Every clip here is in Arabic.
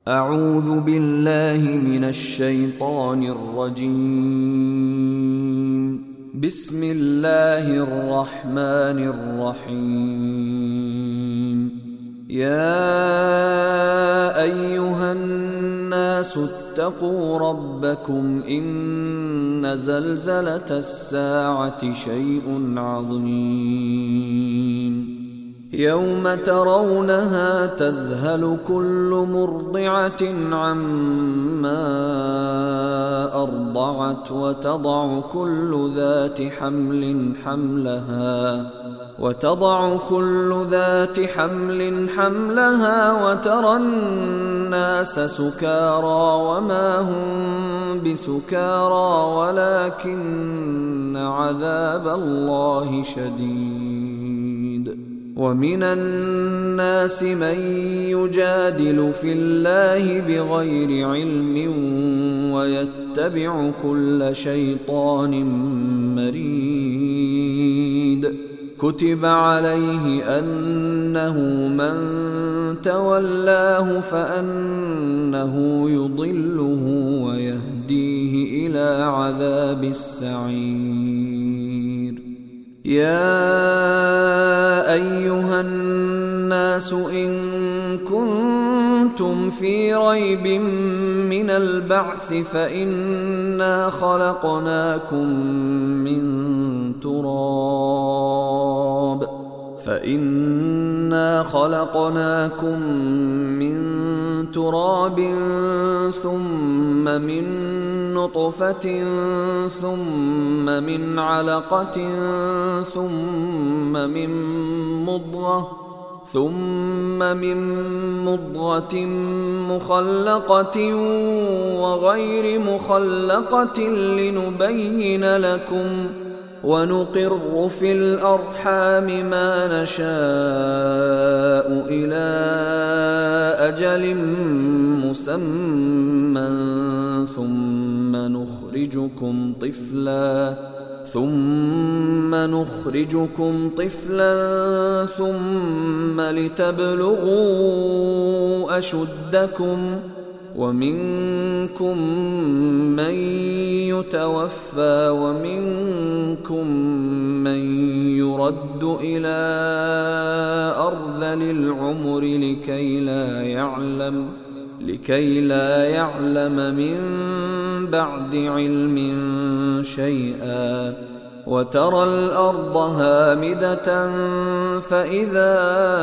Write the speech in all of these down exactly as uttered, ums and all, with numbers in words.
أعوذ بالله من الشيطان الرجيم. بسم الله الرحمن الرحيم. يا أيها الناس اتقوا ربكم إن زلزلة الساعة شيء عظيم يوم ترونها تذهل كل مرضعة عما أرضعت وتضع كل ذات حمل حملها وتضع كل ذات حمل حملها وترى الناس سكارى وما هم بسكارى ولكن عذاب الله شديد. ومن الناس من يجادل في الله بغير علم ويتبع كل شيطان مريد. كتب عليه أنه من تولاه فأنه يضله ويهديه إلى عذاب السعير. يا أيها الناس إن كنتم في ريب من البعث فإنا خلقناكم من تراب فإنا خلقناكم من تراب ثم من نطفة ثم من علقة ثم من مضغة ثم من مضغة مخلقة وغير مخلقة لنبين لكم ونقر في الأرحام ما نشاء إلى أجل مسمى ثم نخرجكم طفلا ثم نخرجكم طفلا ثم لتبلغوا أشدكم ومنكم من يتوفى ومنكم من يرد إلى أرذل العمر لكي لا يعلم لكي لا يعلم من بعد علم شيئا. وترى الأرض هامدة فإذا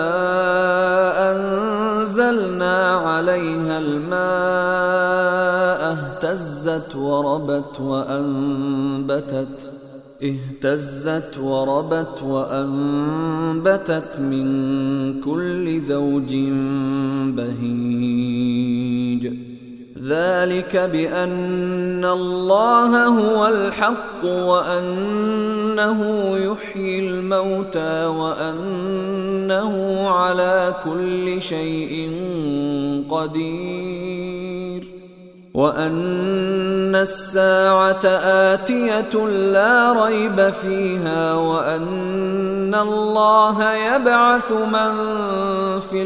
أنزلنا عليها الماء اهتزت وربت وأنبتت اهتزت وربت وأنبتت من كل زوج بهيج. ذلك بأن الله هو الحق وأنه يحيي الموتى وأنه على كل شيء قدير وأن الساعة آتية لا ريب فيها وأن الله يبعث من في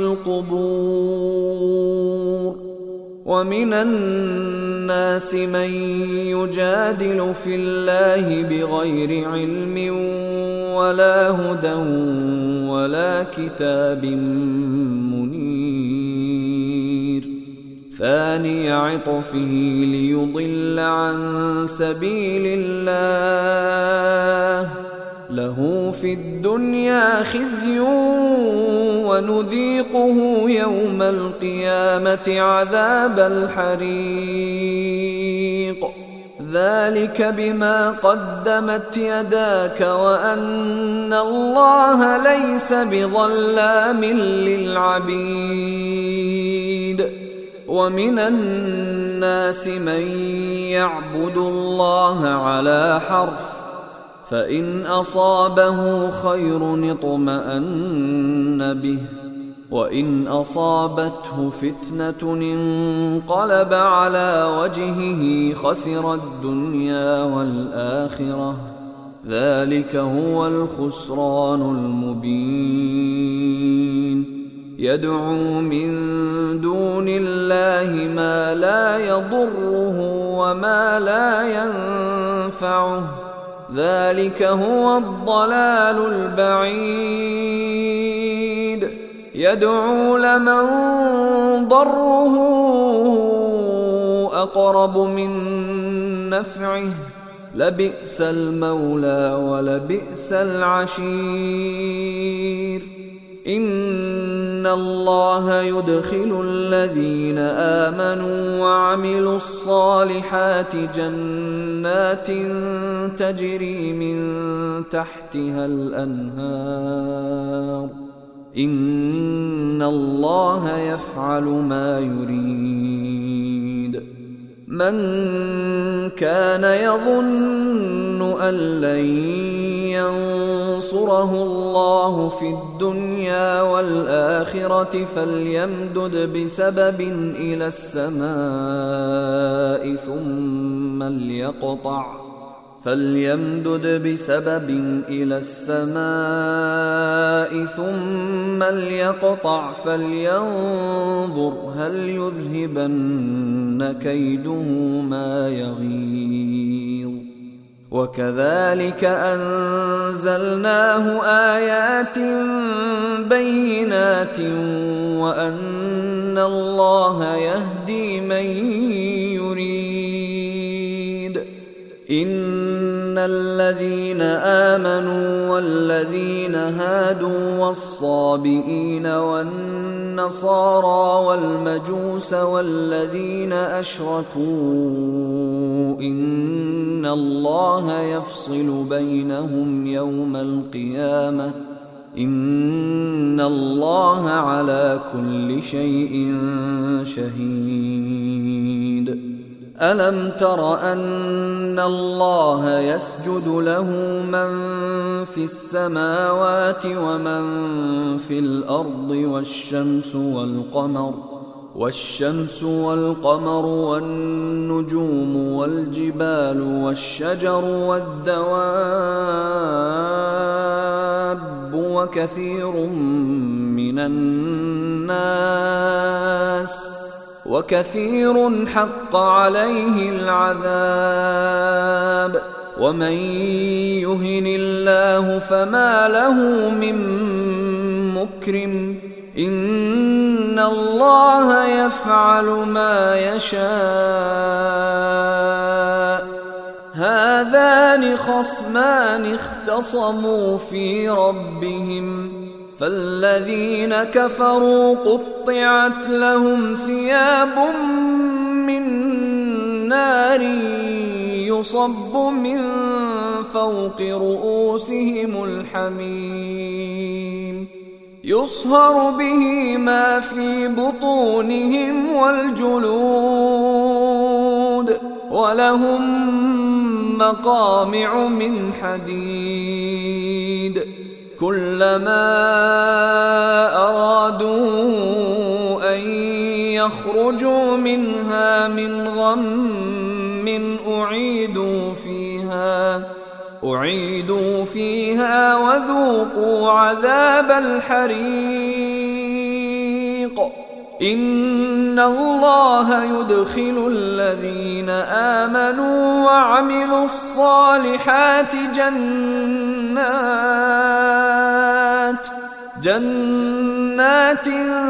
القبور. ومن الناس من يجادل في الله بغير علم ولا هدى ولا كتاب منير. ثاني عطفه ليضل عن سبيل الله له في الدنيا خزي ونذيقه يوم القيامة عذاب الحريق. ذلك بما قدمت يداك وأن الله ليس بظلام للعبيد. ومن الناس من يعبد الله على حرف فإن أصابه خير اطمأن به وإن أصابته فتنة انقلب على وجهه خسر الدنيا والآخرة ذلك هو الخسران المبين. يدعو من دون الله الله ما لا يضره وما لا ينفعه ذلك هو الضلال البعيد يدعو لمن ضره أقرب من نفعه لبئس المولى ولبئس العشير إن الله يدخل الذين آمنوا وعملوا الصالحات جنات تجري من تحتها الأنهار إن الله يفعل ما يريد من كان يظن أن لن ينصره الله في الدنيا والآخرة فليمدد بسبب إلى السماء ثم ليقطع فليمدد بسبب إلى السماء ثم ليقطع فلينظر هل يذهبن كيده ما يغيظ وكذلك أنزلناه آيات بينات وأن الله يهدي من يريد إن الذين آمنوا والذين هادوا والصابئين والنصارى والمجوس والذين أشركوا إن الله يفصل بينهم يوم القيامة إن الله على كل شيء شهيد ألم تر أن الله يسجد له من في السماوات ومن في الأرض والشمس والقمر والشمس والقمر والنجوم والجبال والشجر والدواب وكثير من الناس وكثير حق عليه العذاب ومن يهن الله فما له من مكرم إن الله يفعل ما يشاء هذان خصمان اختصموا في ربهم فالذين كفروا قطعت لهم ثياب من نار يصب من فوق رؤوسهم الحميم يصهر به ما في بطونهم والجلود ولهم مقامع من حديد كلما أرادوا أن يخرجوا منها من غم أعيدوا فيها أعيدوا فيها وذوقوا عذاب الحريق إن الله يدخل الذين آمنوا وعملوا الصالحات جنات جنات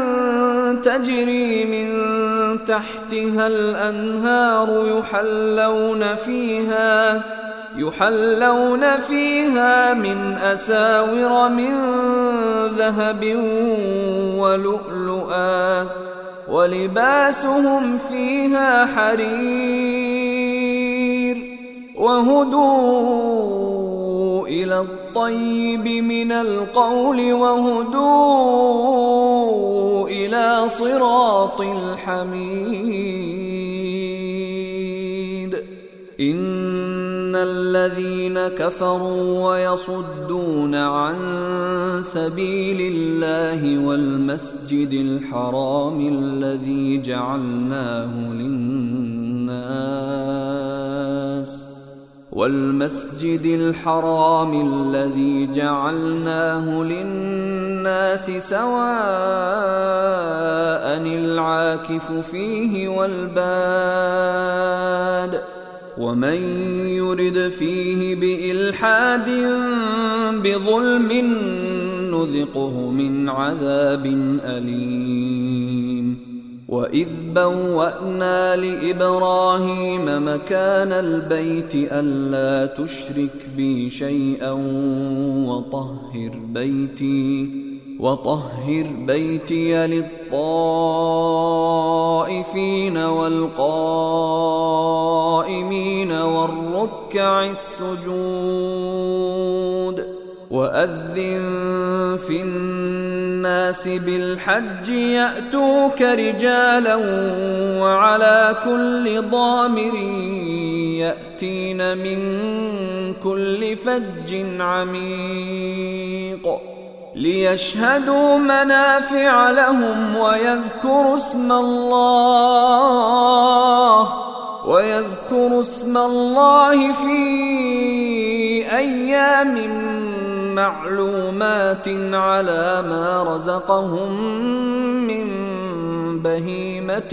تجري من تحتها الأنهار يحلون فيها يحلون فيها من أساور من ذهب ولؤلؤا ولباسهم فيها حرير وهدوا إلى الطيب من القول وهدوا إلى صراط الحميد إن الذين كفروا ويصدون عن سبيل الله والمسجد الحرام الذي جعلناه للناس والمسجد الحرام الذي جعلناه للناس سواء العاكف فيه والباد ومن يرد فيه بإلحاد بظلم نذقه من عذاب أليم. وإذ بوأنا لإبراهيم مكان البيت ألا تشرك بي شيئا وطهر بيتي وطهر بيتي للطائفين والقائمين والركع السجود. وأذن في الناس بالحج يأتوك رجالا وعلى كل ضامر يأتين من كل فج عميق ليشهدوا منافع لهم ويذكروا اسم الله ويذكروا اسم الله في أيام معلومات على ما رزقهم من بهيمة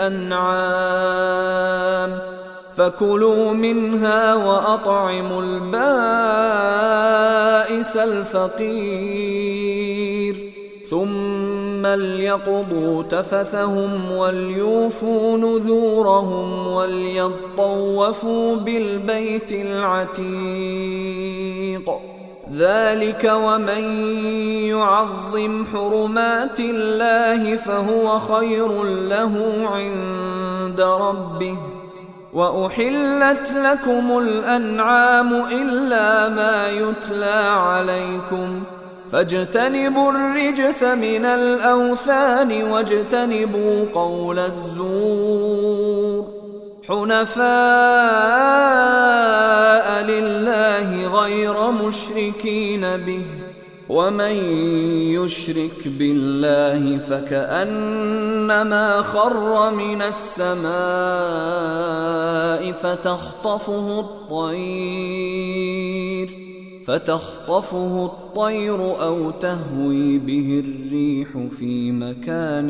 الأنعام فكلوا منها وأطعموا البائس الفقير ثم ليقضوا تفثهم وليوفوا نذورهم وليطوفوا بالبيت العتيق. ذلك ومن يعظم حرمات الله فهو خير له عند ربه. وأحلت لكم الأنعام إلا ما يتلى عليكم فاجتنبوا الرجس من الأوثان واجتنبوا قول الزور حنفاء لله غير مشركين به ومن يشرك بالله فكأنما خر من السماء فتخطفه الطير فتخطفه الطير أو تهوي به الريح في مكان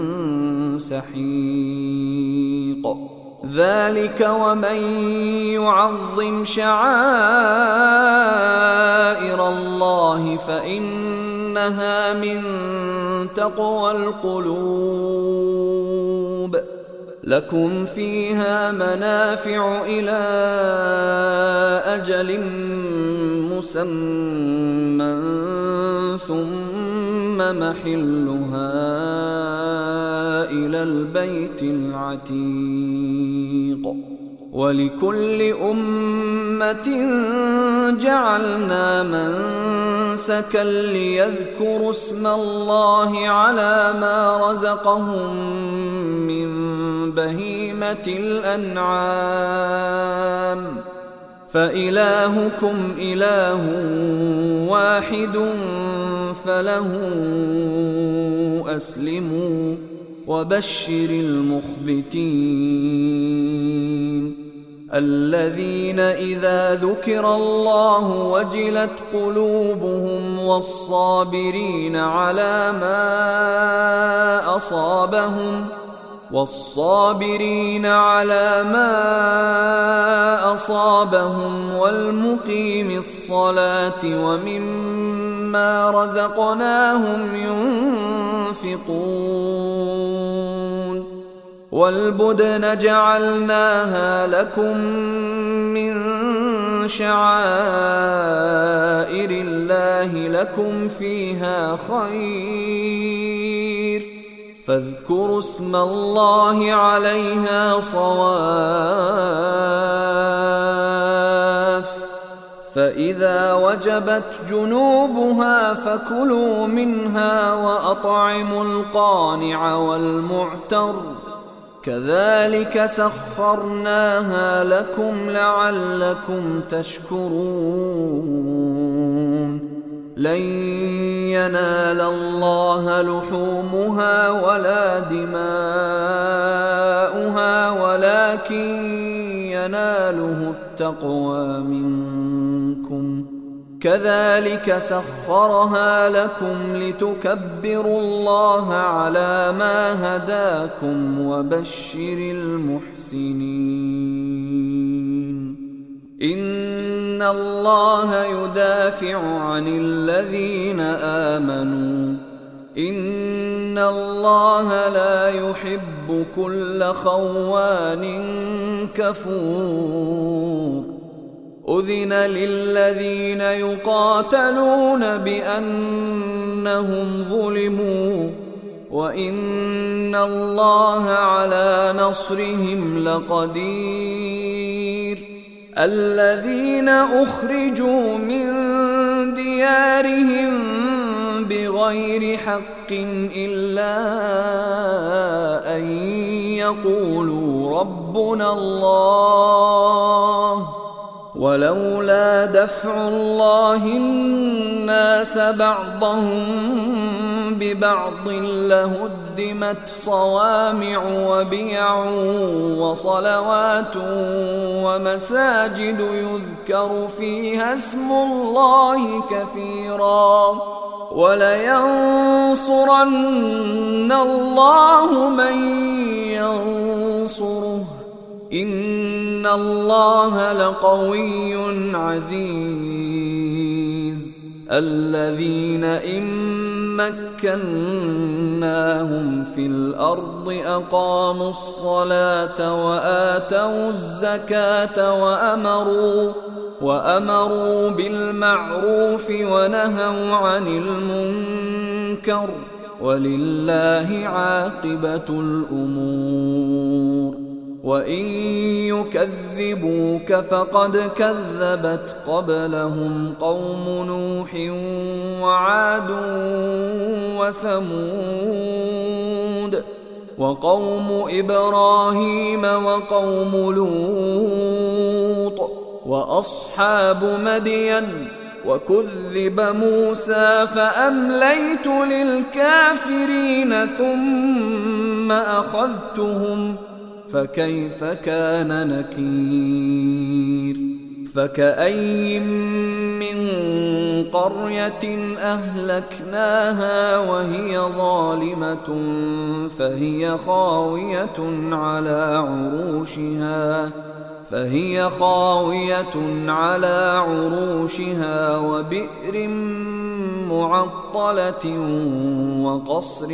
سحيق. ذلك ومن يعظم شعائر الله فإنها من تقوى القلوب. لكم فيها منافع إلى أجل مسمى ثم محلها إلى البيت العتيق. ولكل أمة جعلنا منسكا ليذكروا اسم الله على ما رزقهم من بهيمة الأنعام فإلهكم إله واحد فله أسلموا وبشر المخبتين الذين إذا ذكر الله وجلت قلوبهم والصابرين على ما أصابهم والصابرين على ما أصابهم والمقيم الصلاة ومما رزقناهم ينفقون. والبدن جعلناها لكم من شعائر الله لكم فيها خير فاذكروا اسم الله عليها صواف فإذا وجبت جنوبها فكلوا منها وأطعموا القانع والمعتر كذلك سخرناها لكم لعلكم تشكرون. لن ينال الله لحومها ولا دماؤها ولكن يناله التقوى منكم كذلك سخرها لكم لتكبروا الله على ما هداكم وبشر المحسنين إن الله يدافع عن الذين آمنوا إن الله لا يحب كل خوان كفور أذن للذين يقاتلون بأنهم ظلموا وإن الله على نصرهم لقدير الذين أخرجوا من ديارهم بغير حق إلا أن يقولوا ربنا الله ولولا دفع الله الناس بعضهم ببعض لهدمت صوامع وبيع وصلوات ومساجد يذكر فيها اسم الله كثيرا ولينصرن الله من ينصره إن الله لقوي عزيز الذين إن مكناهم في الأرض أقاموا الصلاة وآتوا الزكاة وأمروا وأمروا بالمعروف ونهوا عن المنكر ولله عاقبة الأمور وإن يكذبوك فقد كذبت قبلهم قوم نوح وعاد وثمود وقوم إبراهيم وقوم لوط وأصحاب مدين وكذب موسى فأمليت للكافرين ثم أخذتهم فكيف كان نكير فكأي من قرية أهلكناها وهي ظالمة فهي خاوية على عروشها فهي خاوية على عروشها وبئر معطلة وقصر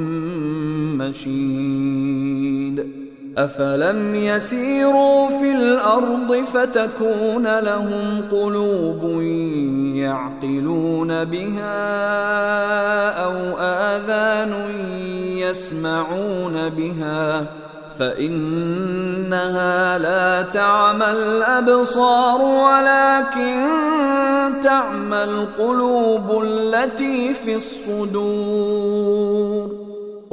مشيد أفلم يسيروا في الأرض فتكون لهم قلوب يعقلون بها أو آذان يسمعون بها فإنها لا تعمى الأبصار ولكن تعمى القلوب التي في الصدور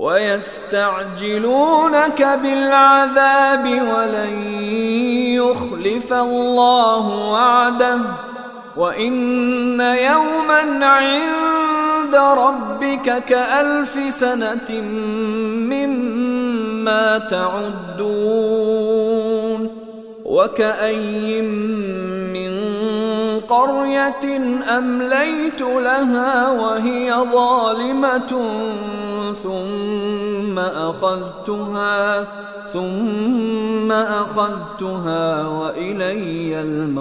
ويستعجلونك بالعذاب ولن يخلف الله وعده وإن يوما عند ربك كألف سنة مما تعدون وكأي من قرية أمليت لها وهي ظالمة ثم أخذتها ثم أخذتها وإلي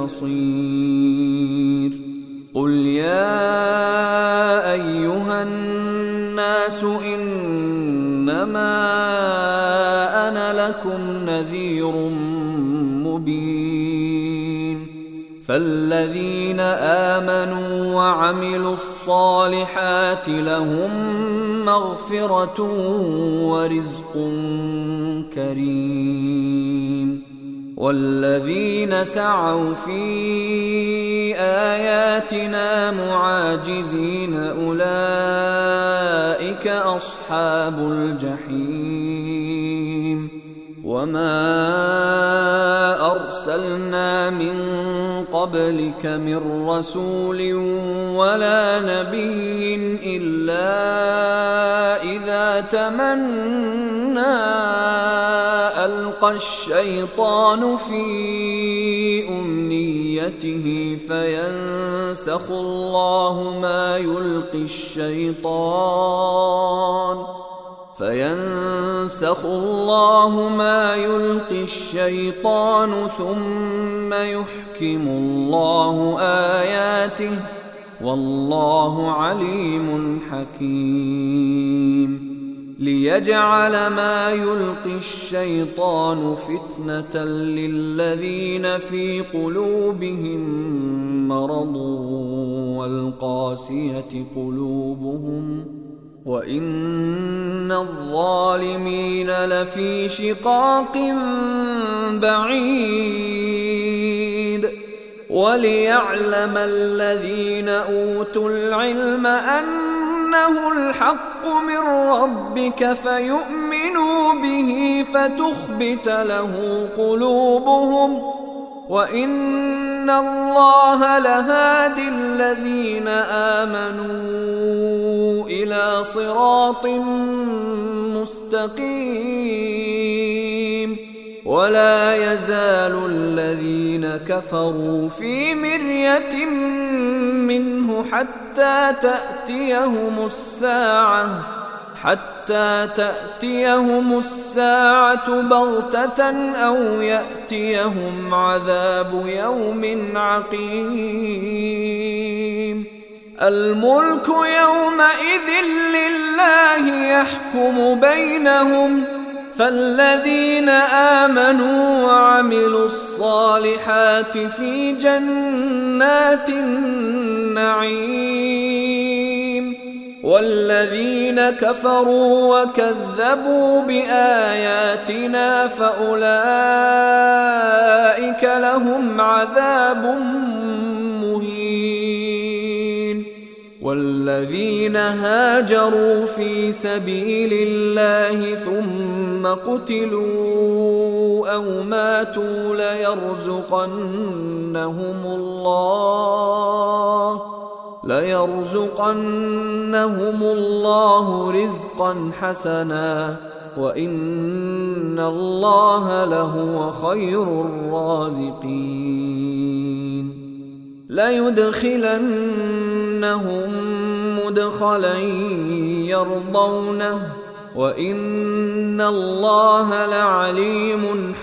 المصير قل يا أيها الناس إنما أنا لكم نذير مبين فالذين آمنوا وعملوا الصالحات لهم مغفرة ورزق كريم والذين سعوا في آياتنا معاجزين أولئك أصحاب الجحيم وما أرسلنا من قبلك من رسول ولا نبي إلا إذا تمنى ألقى ألقى الشيطان في أمنيته فينسخ الله ما يلقي الشيطان فينسخ الله ما يلقي الشيطان ثم يحكم الله آياته والله عليم حكيم ليجعل ما يلقي الشيطان فتنة للذين في قلوبهم مرض والقاسية قلوبهم وإن الظالمين لفي شقاق بعيد وليعلم الذين أوتوا العلم أنه الحق من ربك فيؤمنوا به فتخبت له قلوبهم وإن الله لهادي الذين آمنوا إلى صراط مستقيم ولا يزال الذين كفروا في مرية منه حتى تأتيهم الساعة حتى تأتيهم الساعة بغتة أو يأتيهم عذاب يوم عقيم الملك يومئذ لله يحكم بينهم فالذين آمنوا وعملوا الصالحات في جنات النعيم والذين كفروا وكذبوا بآياتنا فأولئك لهم عذاب مهين والذين هاجروا في سبيل الله ثم قتلوا أو ماتوا ليرزقنهم الله ليرزقنهم الله رزقا حسنا وإن الله لهو خير الرازقين ليدخلنهم مدخلا يرضونه وإن الله لعليم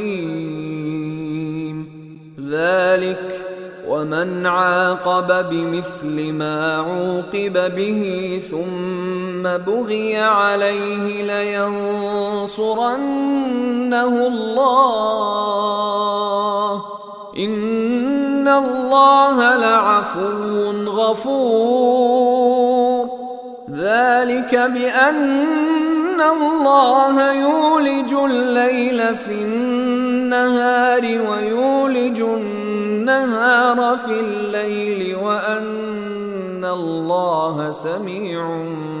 حليم ذلك ومن عاقب بمثل ما عوقب به ثم بغي عليه لينصرنه الله إن الله لعفو غفور ذلك بأن الله يولج الليل في النهار ويولج النهار في الليل وأن الله سميع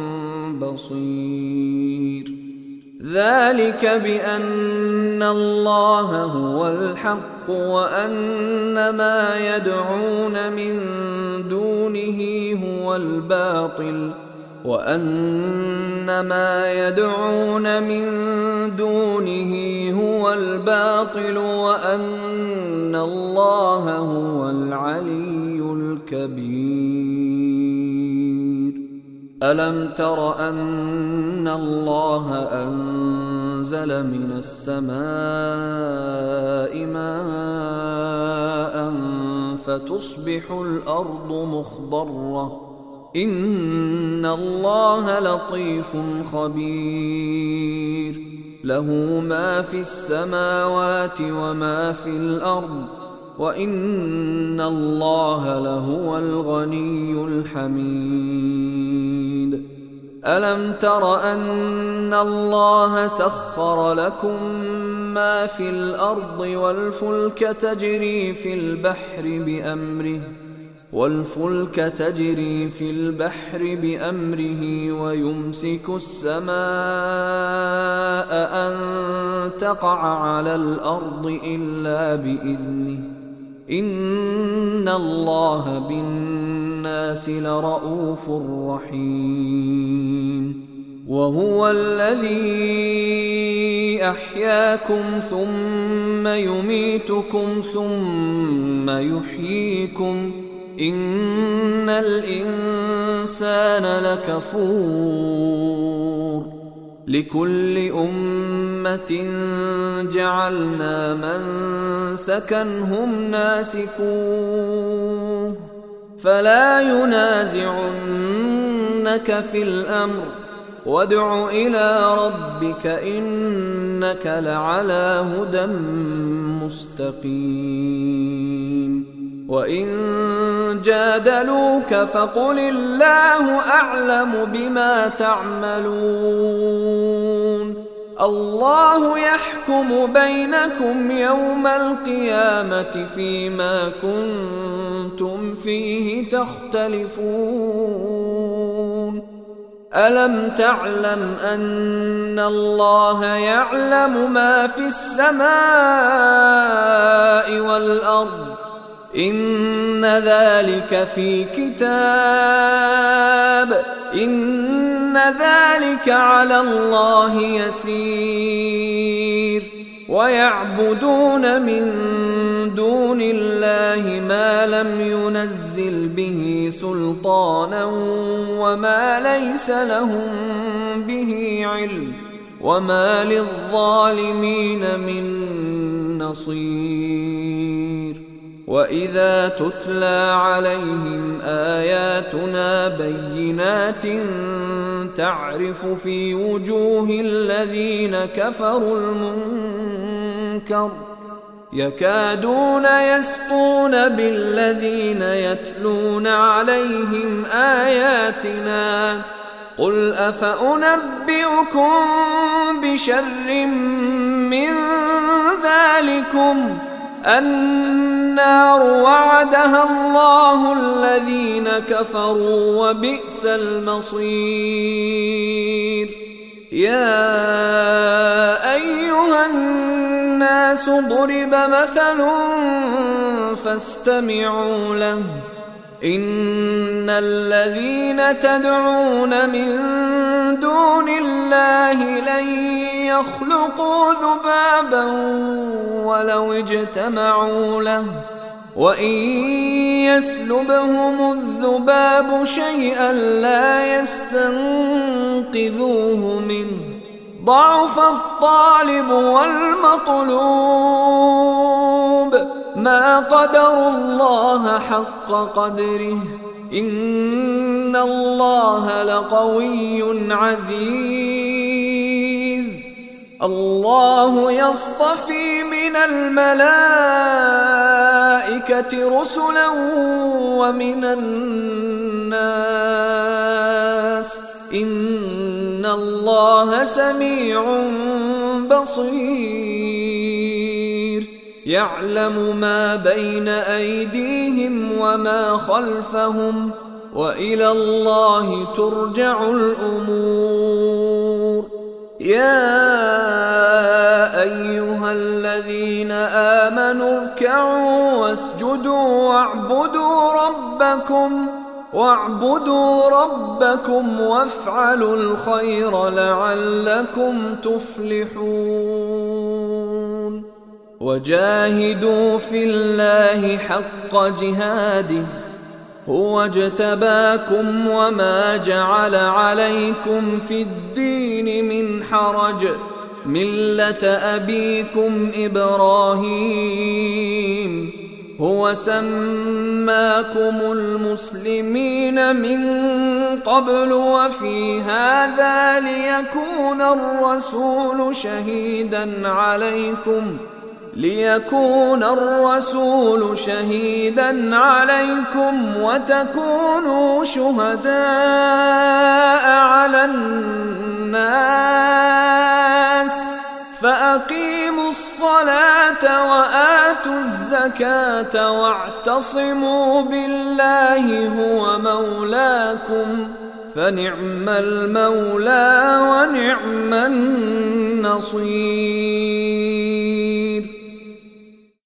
بصير ذلك بأن الله هو الحق وأن ما يدعون من دونه هو الباطل وأن ما يدعون من دونه هو الباطل وأن الله هو العلي الكبير ألم تر أن الله أنزل من السماء ماء فتصبح الأرض مخضرة إن الله لطيف خبير له ما في السماوات وما في الأرض وإن الله لهو الغني الحميد ألم تر أن الله سخر لكم ما في الأرض والفلك تجري في البحر بأمره والفلك تجري في البحر بأمره ويمسك السماء أن تقع على الأرض إلا بإذنه إن الله بالناس لرؤوف رحيم وهو الذي أحياكم ثم يميتكم ثم يحييكم إن الإنسان لكفور لكل أمة جعلنا منسكا هم ناسكوه فلا ينازعنك في الأمر وادع إلى ربك إنك لعلى هدى مستقيم وإن جادلوك فقل الله أعلم بما تعملون الله يحكم بينكم يوم القيامة فيما كنتم فيه تختلفون ألم تعلم أن الله يعلم ما في السماء والأرض إن ذلك في كتاب إن ذلك على الله يسير ويعبدون من دون الله ما لم ينزل به سلطانا وما ليس لهم به علم وما للظالمين من نصير وإذا تتلى عليهم آياتنا بينات تعرف في وجوه الذين كفروا المنكر يكادون يسطون بالذين يتلون عليهم آياتنا قل أفأنبئكم بشر من ذلكم النار وعدها الله الذين كفروا وبئس المصير يا أيها الناس ضرب مثل فاستمعوا له إن الذين تدعون من دون الله لن يخلقوا ذبابا ولو اجتمعوا له وإن يسلبهم الذباب شيئا لا يستنقذوه منه ضعف الطالب والمطلوب ما قدروا الله حق قدره إن الله لقوي عزيز الله يصطفي من الملائكة رسلا ومن الناس إن الله سميع بصير يعلم ما بين أيديهم وما خلفهم وإلى الله ترجع الأمور يا أيها الذين آمنوا اركعوا واسجدوا واعبدوا ربكم واعبدوا ربكم وافعلوا الخير لعلكم تفلحون وجاهدوا في الله حق جهاده هو اجتباكم وما جعل عليكم في الدين من حرج ملة أبيكم إبراهيم هو سماكم المسلمين من قبل وفي هذا ليكون الرسول شهيدا عليكم ليكون الرسول شهيدا عليكم وتكونوا شهداء على الناس فأقيموا الصلاة وآتوا الزكاة واعتصموا بالله هو مولاكم فنعم المولى ونعم النصير